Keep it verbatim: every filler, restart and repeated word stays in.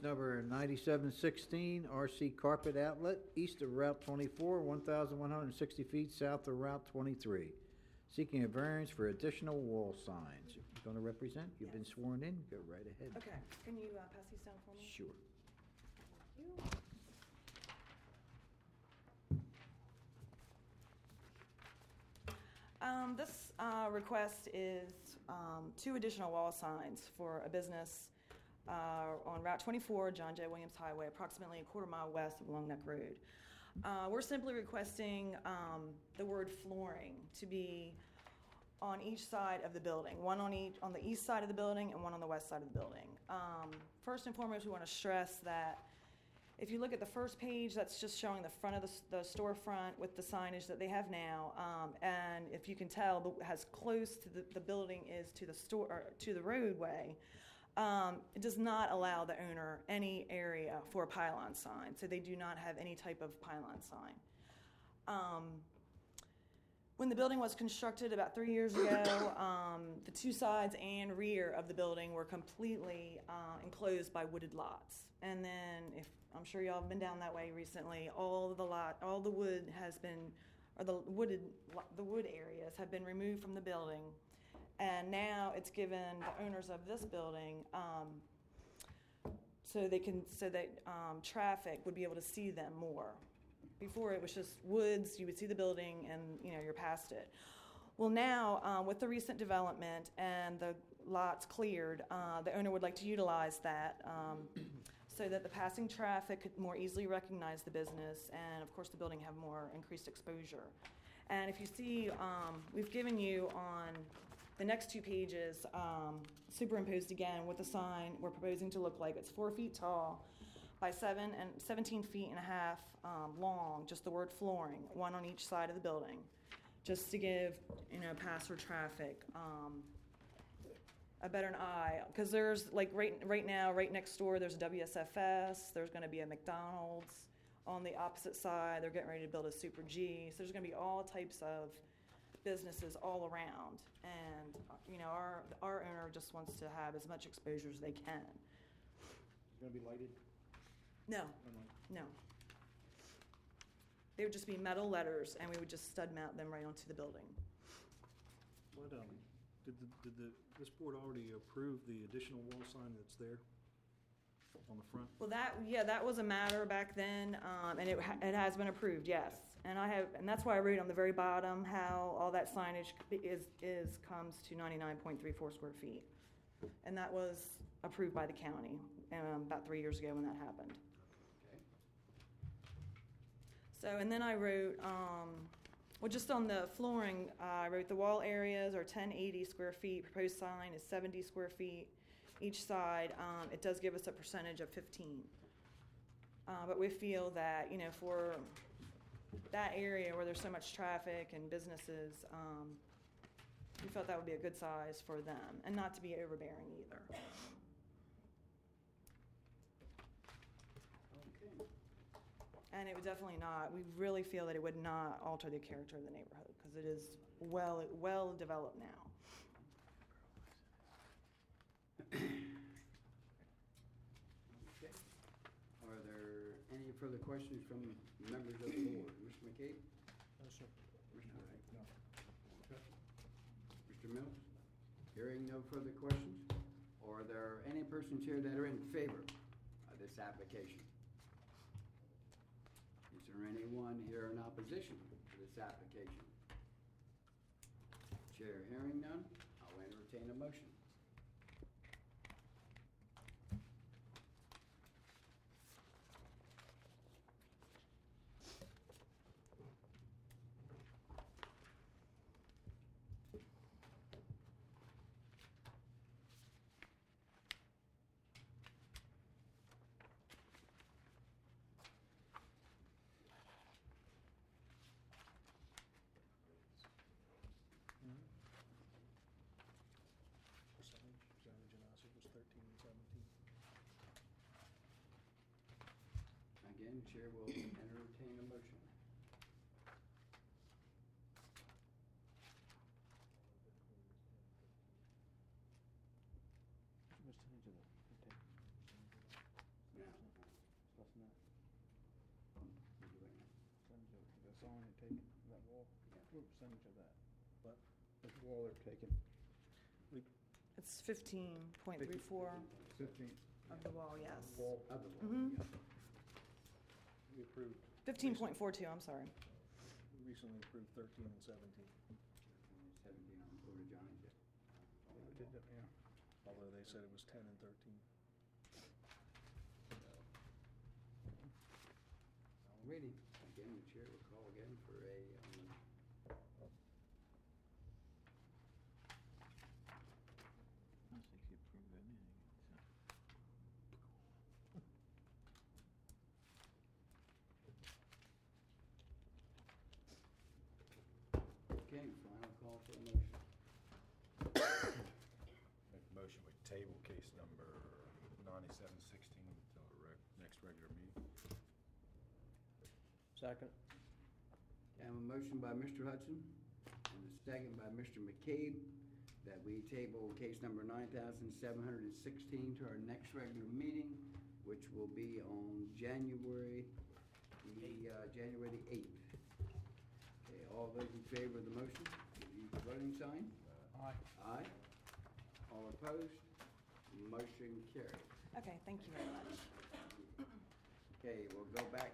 number ninety-seven sixteen, R C Carpet Outlet, east of Route twenty-four, one thousand one hundred sixty feet south of Route twenty-three. Seeking a variance for additional wall signs. You going to represent? You've been Yes. sworn in? Go right ahead. Okay, can you uh, pass these down for me? Sure. Thank you. Um, this uh, request is um, two additional wall signs for a business uh, on Route twenty-four, John J. Williams Highway, approximately a quarter mile west of Long Neck Road. Uh, we're simply requesting um, the word flooring to be on each side of the building, one on each on the east side of the building and one on the west side of the building. Um, first and foremost, we want to stress that if you look at the first page, that's just showing the front of the, the storefront with the signage that they have now. Um, and if you can tell, as close to the, the building is to the store or to the roadway, um, it does not allow the owner any area for a pylon sign. So they do not have any type of pylon sign. Um, When the building was constructed about three years ago, um, the two sides and rear of the building were completely uh, enclosed by wooded lots. And then, if I'm sure y'all have been down that way recently, all the lot, all the wood has been, or the wooded, the wood areas have been removed from the building, and now it's given the owners of this building um, so they can, so that um, traffic would be able to see them more. Before it was just woods, you would see the building and, you know, you're past it. Well, now, um, with the recent development and the lots cleared, uh, the owner would like to utilize that um, so that the passing traffic could more easily recognize the business and, of course, the building have more increased exposure. And if you see, um, we've given you on the next two pages, um, superimposed again what the sign we're proposing to look like. It's four feet tall by seven and seventeen feet and a half um, long, just the word flooring, one on each side of the building, just to give, you know, passer traffic um, a better eye. Because there's, like, right, right now, right next door, there's a W S F S, there's going to be a McDonald's. On the opposite side, they're getting ready to build a Super G. So there's going to be all types of businesses all around. And, you know, our, our owner just wants to have as much exposure as they can. It's going to be lighted? No, no. They would just be metal letters, and we would just stud mount them right onto the building. What, um, did the, did the, this board already approve the additional wall sign that's there on the front? Well, that, yeah, that was a matter back then, um, and it, ha- it has been approved, yes. And I have, and that's why I wrote on the very bottom how all that signage is, is, comes to ninety-nine point three four square feet. And that was approved by the county, um, about three years ago when that happened. Okay. So, and then I wrote, um, well, just on the flooring, uh, I wrote the wall areas are ten eighty square feet. Proposed sign is seventy square feet each side. Um, it does give us a percentage of fifteen. Uh, but we feel that, you know, for that area where there's so much traffic and businesses, um, we felt that would be a good size for them and not to be overbearing either. Okay. And it would definitely not, we really feel that it would not alter the character of the neighborhood because it is well, well developed now. Okay. Are there any further questions from members of the board? Mister McCabe? No, sir. Mister Wright? No. Mister Mills? Hearing no further questions, are there any persons here that are in favor of this application? Is there anyone here in opposition to this application? Chair hearing none, I'll entertain a motion. Percentage, percentage and us, it was thirteen and seventeen. Again, Chair will entertain a motion. Percentage of the, sign they're taking, that wall? What percentage of that? What? That wall they're taking? It's fifteen point three four Fifteen. of the wall, yes. Wall. Of the wall, Mhm. yeah. We approved, Fifteen point four two, I'm sorry. we recently approved thirteen and seventeen, Seventeen on Porta Johns, yeah. They did that, yeah. although they said it was ten and thirteen. Alrighty, again, the chair will call again for a, um, I don't think you approve anything, so. okay, final call for a motion. Make a motion, we table case number ninety-seven sixteen until the reg, next regular meeting. Second. I have a motion by Mister Hudson and a second by Mister McCabe that we table case number nine thousand seven hundred and sixteen to our next regular meeting, which will be on January, the, uh, January the eighth. Okay, all those in favor of the motion, please use the voting sign. Aye. Aye. All opposed? Motion carried. Okay, thank you very much. Okay, we'll go back